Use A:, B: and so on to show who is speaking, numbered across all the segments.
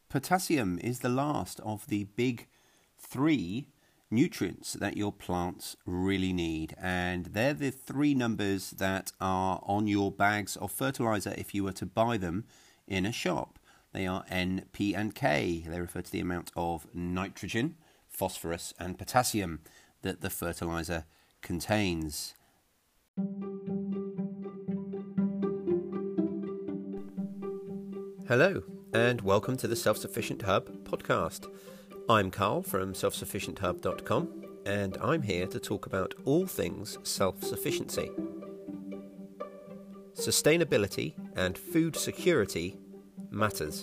A: Potassium is the last of the big three nutrients that your plants really need, and they're the three numbers that are on your bags of fertilizer if you were to buy them in a shop. They are N, P and K. They refer to the amount of nitrogen, phosphorus and potassium that the fertilizer contains. Hello and welcome to the Self-Sufficient Hub podcast. I'm Carl from selfsufficienthub.com and I'm here to talk about all things self-sufficiency. Sustainability and food security matters.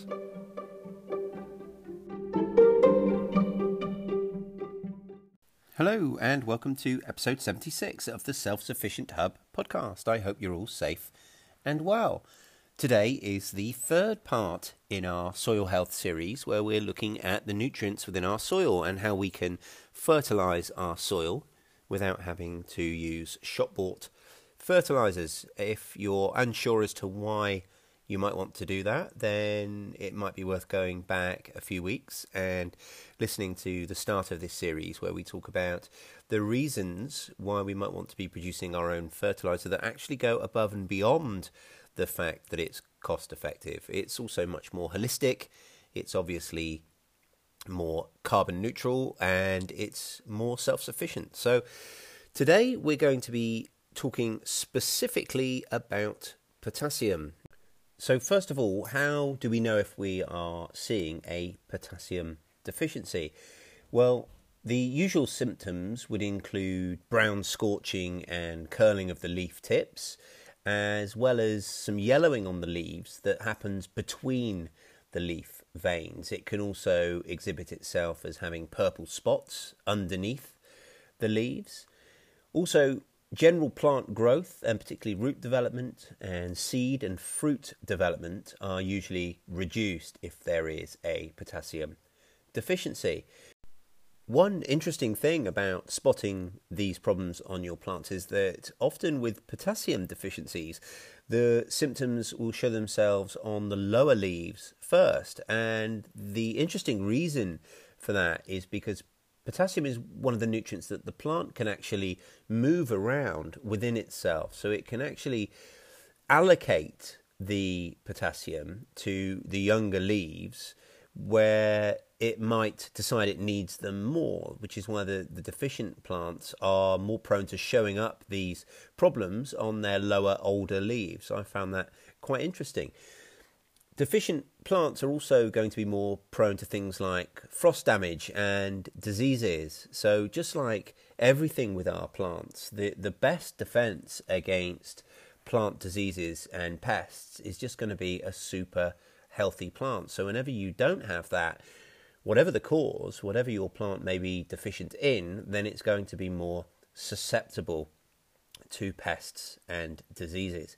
A: Hello and welcome to episode 76 of the Self-Sufficient Hub podcast. I hope you're all safe and well. Today is the third part in our soil health series where we're looking at the nutrients within our soil and how we can fertilise our soil without having to use shop-bought fertilisers. If you're unsure as to why you might want to do that, then it might be worth going back a few weeks and listening to the start of this series where we talk about the reasons why we might want to be producing our own fertiliser that actually go above and beyond the fact that it's cost effective. It's also much more holistic, it's obviously more carbon neutral, and it's more self-sufficient. So today we're going to be talking specifically about potassium. So first of all, how do we know if we are seeing a potassium deficiency? Well, the usual symptoms would include brown scorching and curling of the leaf tips, as well as some yellowing on the leaves that happens between the leaf veins. It can also exhibit itself as having purple spots underneath the leaves. Also, general plant growth, and particularly root development and seed and fruit development, are usually reduced if there is a potassium deficiency. One interesting thing about spotting these problems on your plants is that often with potassium deficiencies, the symptoms will show themselves on the lower leaves first. And the interesting reason for that is because potassium is one of the nutrients that the plant can actually move around within itself. So it can actually allocate the potassium to the younger leaves where it might decide it needs them more, which is why the deficient plants are more prone to showing up these problems on their lower, older leaves. I found that quite interesting. Deficient plants are also going to be more prone to things like frost damage and diseases. So just like everything with our plants, the best defense against plant diseases and pests is just going to be a super healthy plant. So whenever you don't have that, whatever the cause, whatever your plant may be deficient in, then it's going to be more susceptible to pests and diseases.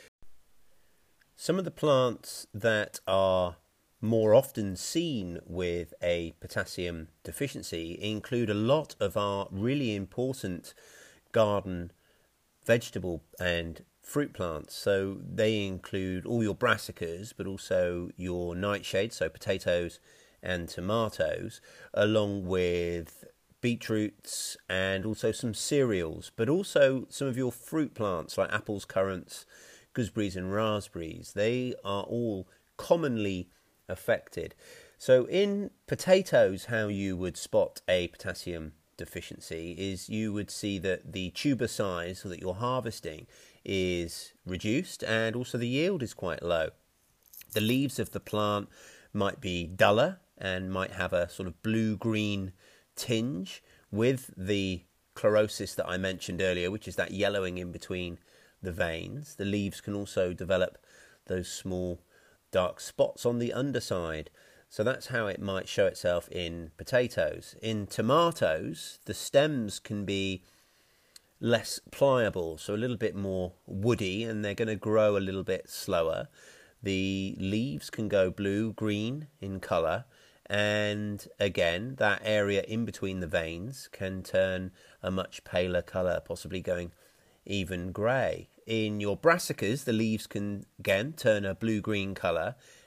A: Some of the plants that are more often seen with a potassium deficiency include a lot of our really important garden vegetable and fruit plants. So they include all your brassicas, but also your nightshades, so potatoes and tomatoes, along with beetroots and also some cereals, but also some of your fruit plants like apples, currants, gooseberries and raspberries. They are all commonly affected. So in potatoes, how you would spot a potassium deficiency is you would see that the tuber size that you're harvesting is reduced and also the yield is quite low. The leaves of the plant might be duller and might have a sort of blue-green tinge with the chlorosis that I mentioned earlier, which is that yellowing in between the veins. The leaves can also develop those small dark spots on the underside. So that's how it might show itself in potatoes. In tomatoes, the stems can be less pliable, so a little bit more woody, and they're going to grow a little bit slower. The leaves can go blue-green in colour, and again, that area in between the veins can turn a much paler colour, possibly going even grey. In your brassicas, the leaves can again turn a blue-green colour,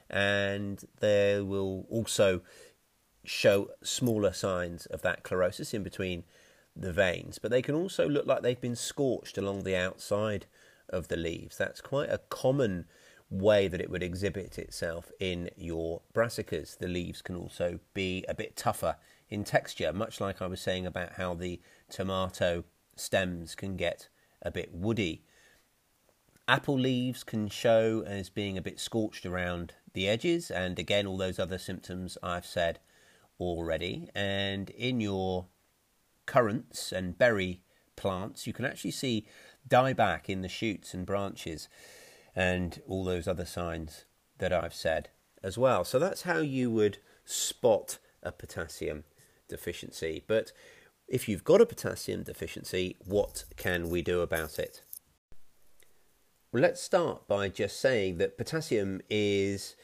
A: and they will also show smaller signs of that chlorosis in between the veins, but they can also look like they've been scorched along the outside of the leaves. That's quite a common way that it would exhibit itself in your brassicas. The leaves can also be a bit tougher in texture, much like I was saying about how the tomato stems can get a bit woody. Apple leaves can show as being a bit scorched around the edges, and again all those other symptoms I've said already. And in your currants and berry plants, you can actually see dieback in the shoots and branches and all those other signs that I've said as well. So that's how you would spot a potassium deficiency. But if you've got a potassium deficiency, what can we do about it? Well, let's start by just saying that potassium is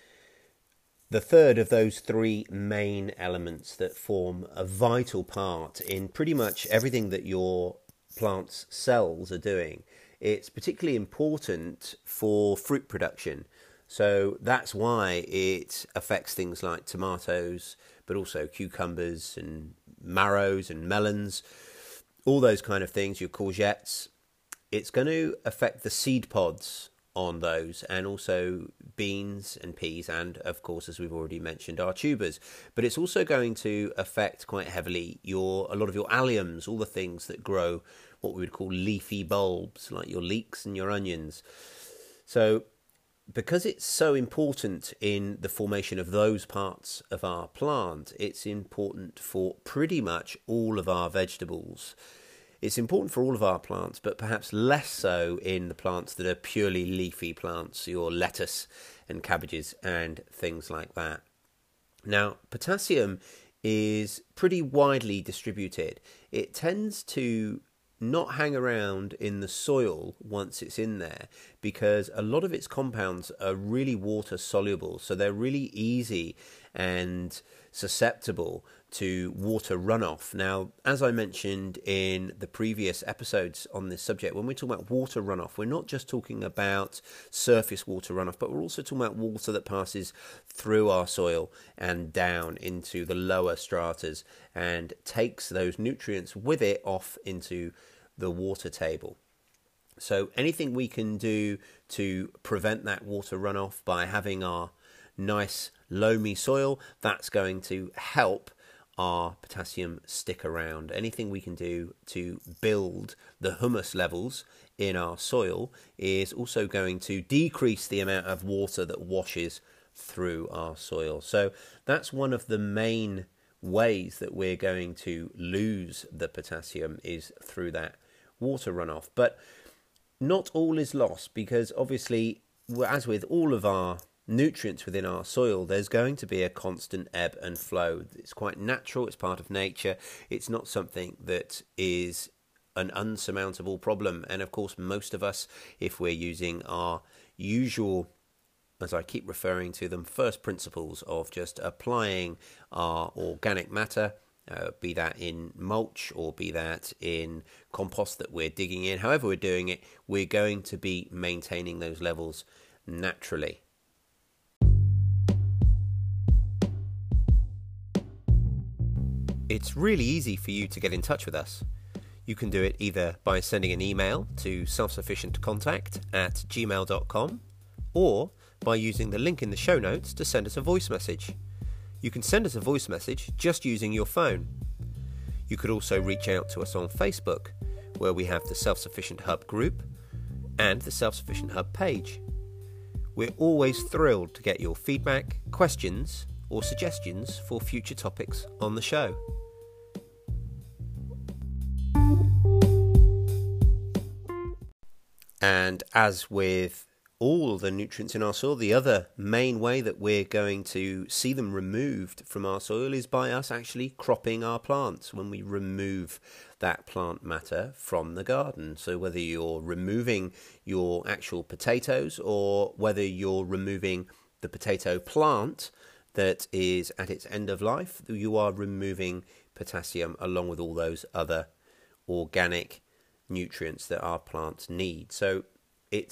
A: the third of those three main elements that form a vital part in pretty much everything that your plant's cells are doing. It's particularly important for fruit production. So that's why it affects things like tomatoes, but also cucumbers and marrows and melons, all those kind of things, your courgettes. It's going to affect the seed pods on those, and also beans and peas, and of course, as we've already mentioned, our tubers. But it's also going to affect quite heavily a lot of your alliums, all the things that grow what we would call leafy bulbs, like your leeks and your onions. So because it's so important in the formation of those parts of our plant, it's important for pretty much all of our vegetables. It's important for all of our plants, but perhaps less so in the plants that are purely leafy plants, your lettuce and cabbages and things like that. Now, potassium is pretty widely distributed. It tends to not hang around in the soil once it's in there, because a lot of its compounds are really water soluble, so they're really easy and susceptible to water runoff. Now, as I mentioned in the previous episodes on this subject, when we talk about water runoff, we're not just talking about surface water runoff, but we're also talking about water that passes through our soil and down into the lower stratas and takes those nutrients with it off into the water table. So anything we can do to prevent that water runoff by having our nice loamy soil, that's going to help our potassium stick around. Anything we can do to build the humus levels in our soil is also going to decrease the amount of water that washes through our soil. So that's one of the main ways that we're going to lose the potassium, is through that water runoff. But not all is lost, because obviously, as with all of our nutrients within our soil, there's going to be a constant ebb and flow. It's quite natural, it's part of nature, it's not something that is an unsurmountable problem. And of course, most of us, if we're using our usual, as I keep referring to them, first principles of just applying our organic matter, be that in mulch or be that in compost that we're digging in, however we're doing it, we're going to be maintaining those levels naturally. It's really easy for you to get in touch with us. You can do it either by sending an email to selfsufficientcontact@gmail.com or by using the link in the show notes to send us a voice message. You can send us a voice message just using your phone. You could also reach out to us on Facebook, where we have the Self-Sufficient Hub group and the Self-Sufficient Hub page. We're always thrilled to get your feedback, questions, or suggestions for future topics on the show. And as with all the nutrients in our soil, the other main way that we're going to see them removed from our soil is by us actually cropping our plants, when we remove that plant matter from the garden. So whether you're removing your actual potatoes or whether you're removing the potato plant that is at its end of life, you are removing potassium along with all those other organic nutrients that our plants need. So it's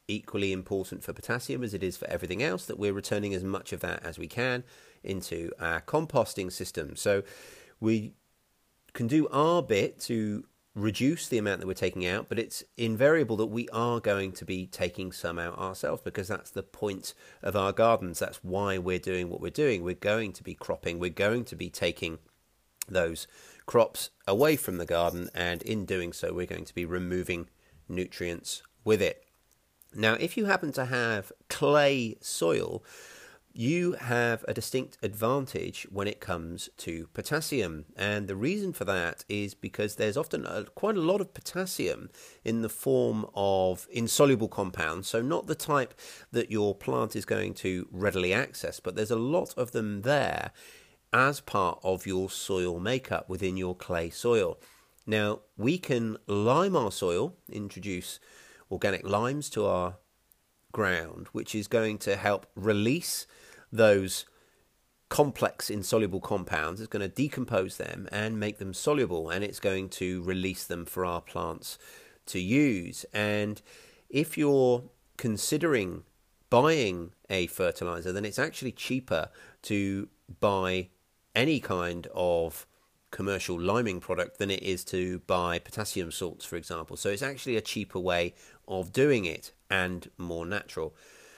A: equally important for potassium as it is for everything else, that we're returning as much of that as we can into our composting system. So we can do our bit to reduce the amount that we're taking out, but it's invariable that we are going to be taking some out ourselves, because that's the point of our gardens. That's why we're doing what we're doing. We're going to be cropping. We're going to be taking those crops away from the garden, and in doing so we're going to be removing nutrients with it. Now, if you happen to have clay soil, you have a distinct advantage when it comes to potassium, and the reason for that is because there's often quite a lot of potassium in the form of insoluble compounds, so not the type that your plant is going to readily access, but there's a lot of them there as part of your soil makeup within your clay soil. Now, we can lime our soil, introduce organic limes to our ground, which is going to help release those complex insoluble compounds. It's going to decompose them and make them soluble, and it's going to release them for our plants to use. And if you're considering buying a fertilizer, then it's actually cheaper to buy any kind of commercial liming product than it is to buy potassium salts, for example. So it's actually a cheaper way of doing it and more natural.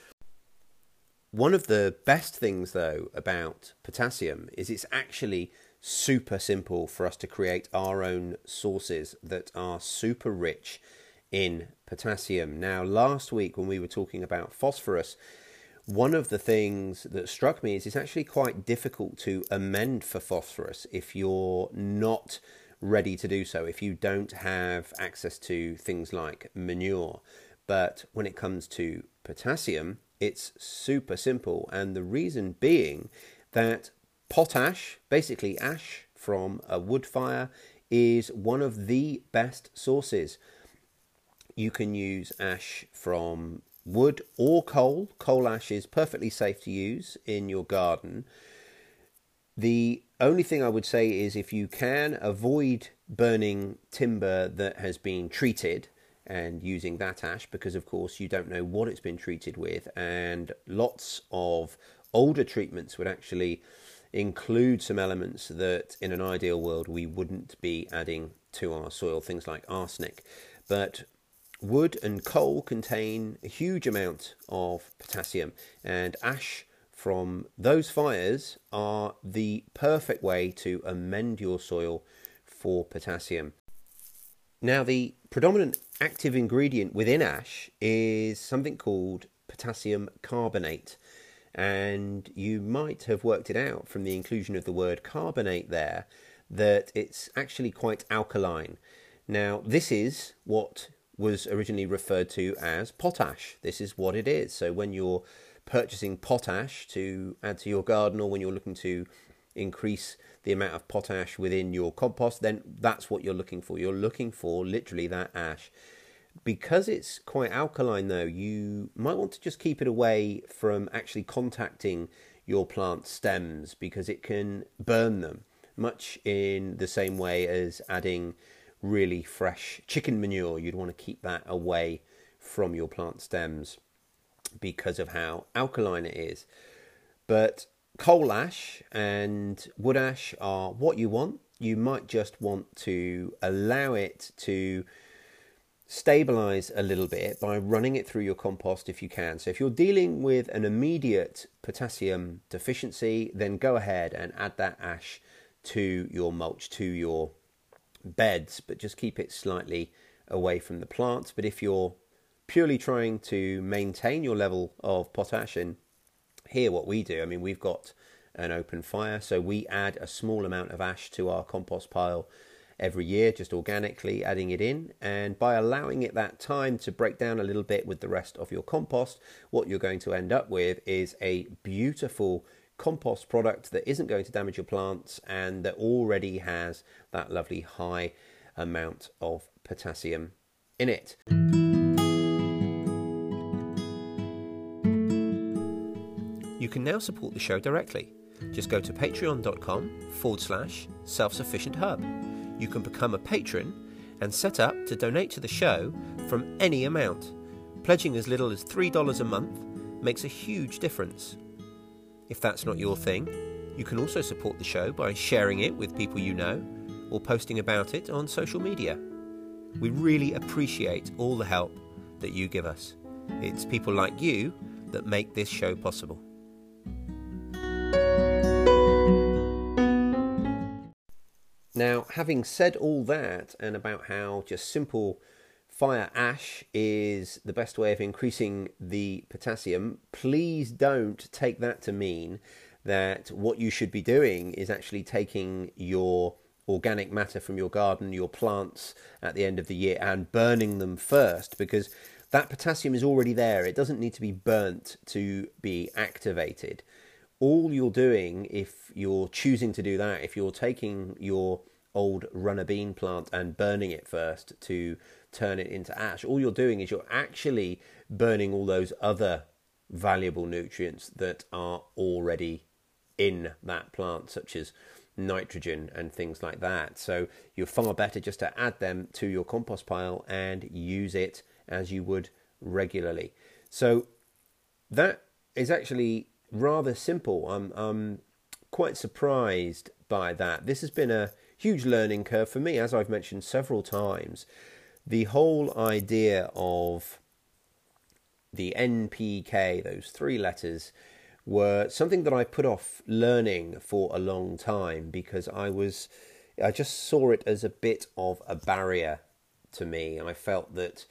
A: One of the best things, though, about potassium is it's actually super simple for us to create our own sources that are super rich in potassium. Now, last week when we were talking about phosphorus, one of the things that struck me is it's actually quite difficult to amend for phosphorus if you're not ready to do so, if you don't have access to things like manure. But when it comes to potassium, it's super simple, and the reason being that potash, basically ash from a wood fire, is one of the best sources. You can use ash from wood or coal. Coal ash is perfectly safe to use in your garden. The only thing I would say is, if you can, avoid burning timber that has been treated and using that ash, because of course you don't know what it's been treated with, and lots of older treatments would actually include some elements that in an ideal world we wouldn't be adding to our soil, things like arsenic. But wood and coal contain a huge amount of potassium, and ash from those fires are the perfect way to amend your soil for potassium. Now, the predominant active ingredient within ash is something called potassium carbonate, and you might have worked it out from the inclusion of the word carbonate there that it's actually quite alkaline. Now, this is what was originally referred to as potash. This is what it is. So when you're purchasing potash to add to your garden, or when you're looking to increase the amount of potash within your compost, then that's what you're looking for. You're looking for literally that ash. Because it's quite alkaline, though, you might want to just keep it away from actually contacting your plant stems, because it can burn them, much in the same way as adding really fresh chicken manure. You'd want to keep that away from your plant stems because of how alkaline it is. But coal ash and wood ash are what you want. You might just want to allow it to stabilize a little bit by running it through your compost if you can. So if you're dealing with an immediate potassium deficiency, then go ahead and add that ash to your mulch, to your beds, but just keep it slightly away from the plants. But if you're purely trying to maintain your level of potash, and here what we do, I mean, we've got an open fire, so we add a small amount of ash to our compost pile every year, just organically adding it in, and by allowing it that time to break down a little bit with the rest of your compost, what you're going to end up with is a beautiful compost product that isn't going to damage your plants and that already has that lovely high amount of potassium in it. You can now support the show directly. Just go to patreon.com/self-sufficient-hub. You can become a patron and set up to donate to the show from any amount. Pledging as little as $3 a month makes a huge difference. If that's not your thing, you can also support the show by sharing it with people you know or posting about it on social media. We really appreciate all the help that you give us. It's people like you that make this show possible. Now, having said all that and about how just simple fire ash is the best way of increasing the potassium, please don't take that to mean that what you should be doing is actually taking your organic matter from your garden, your plants at the end of the year, and burning them first, because that potassium is already there. It doesn't need to be burnt to be activated. All you're doing, if you're choosing to do that, if you're taking your old runner bean plant and burning it first to turn it into ash, all you're doing is you're actually burning all those other valuable nutrients that are already in that plant, such as nitrogen and things like that. So you're far better just to add them to your compost pile and use it as you would regularly. So that is actually rather simple. I'm quite surprised by that. This has been a huge learning curve for me, as I've mentioned several times. The whole idea of the NPK, those 3 letters, were something that I put off learning for a long time because I just saw it as a bit of a barrier to me. I felt that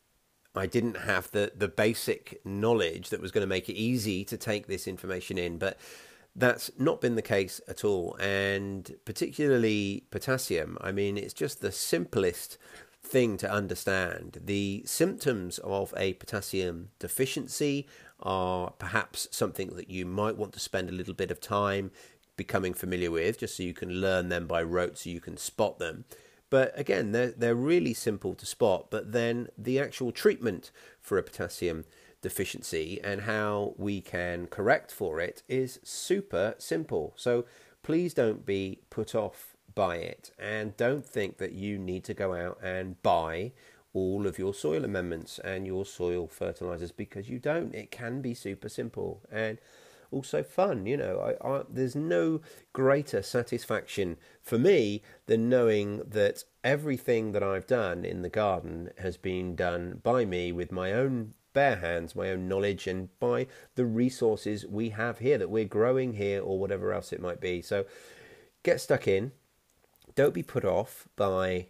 A: I didn't have the basic knowledge that was going to make it easy to take this information in, but that's not been the case at all. And particularly potassium, I mean, it's just the simplest thing to understand. The symptoms of a potassium deficiency are perhaps something that you might want to spend a little bit of time becoming familiar with, just so you can learn them by rote, so you can spot them. But again, they're really simple to spot. But then the actual treatment for a potassium deficiency and how we can correct for it is super simple. So please don't be put off by it, and don't think that you need to go out and buy all of your soil amendments and your soil fertilizers, because you don't. It can be super simple and also fun. You know, there's no greater satisfaction for me than knowing that everything that I've done in the garden has been done by me with my own bare hands, my own knowledge, and by the resources we have here that we're growing here, or whatever else it might be. So get stuck in. Don't be put off by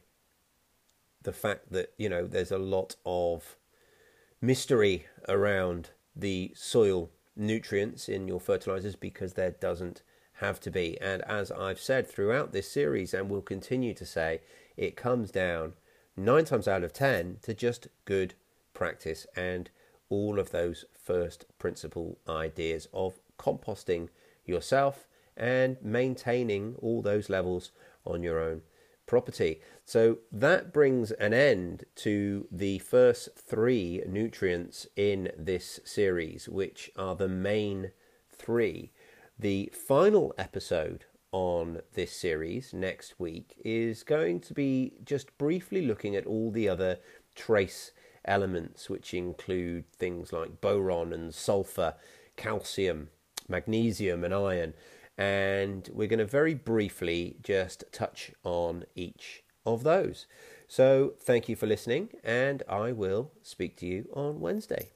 A: the fact that, you know, there's a lot of mystery around the soil nutrients in your fertilizers, because there doesn't have to be. And as I've said throughout this series, and will continue to say, it comes down 9 times out of 10 to just good practice and all of those first principle ideas of composting yourself and maintaining all those levels on your own property. So that brings an end to the first 3 nutrients in this series, which are the main 3. The final episode on this series next week is going to be just briefly looking at all the other trace elements, which include things like boron and sulfur, calcium, magnesium and iron. And we're going to very briefly just touch on each of those. So thank you for listening, and I will speak to you on Wednesday.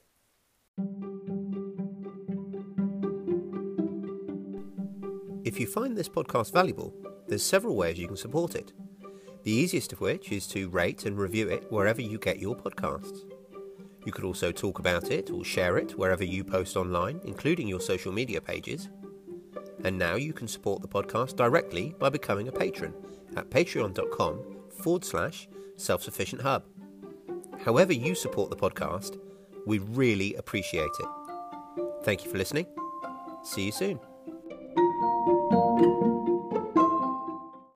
A: If you find this podcast valuable, there's several ways you can support it. The easiest of which is to rate and review it wherever you get your podcasts. You could also talk about it or share it wherever you post online, including your social media pages. And now you can support the podcast directly by becoming a patron at patreon.com/self-sufficient-hub. However you support the podcast, we really appreciate it. Thank you for listening. See you soon.